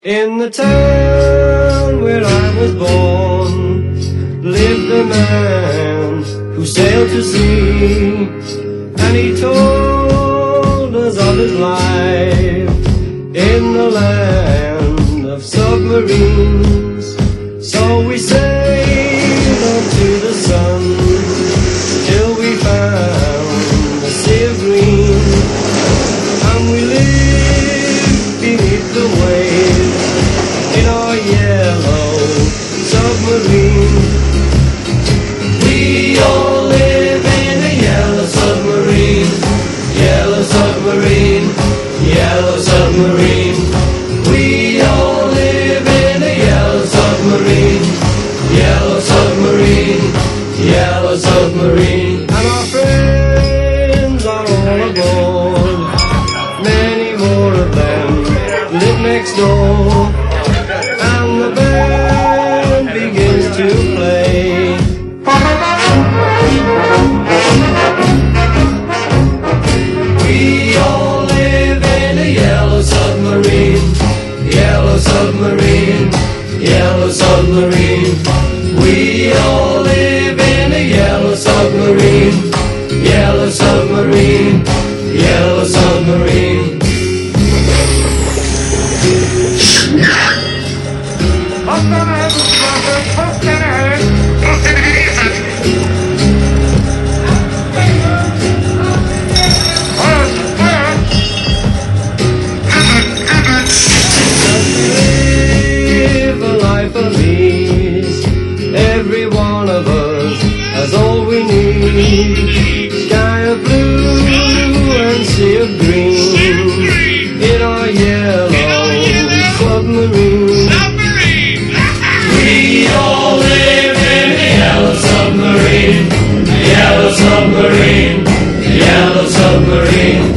In the town where I was born lived a man who sailed to sea, and he told us of his life in the land of submarines. So we sailed up to the sun till we found the sea of green, and we lived beneath the waves in our yellow submarine. We all live in a yellow submarine, yellow submarine, yellow submarine. We all live in a yellow submarine, yellow submarine, yellow submarine. And our friends are all aboard, many more of them live next door, and the band begins to play. We all live in a yellow submarine, yellow submarine, yellow submarine. We all live in a yellow submarine, yellow submarine, yellow submarine. Live a life of ease. Every one of us has all we need. Sky of blue and sea of green in our yellow submarine. We all live in a yellow submarine, yellow submarine, yellow submarine.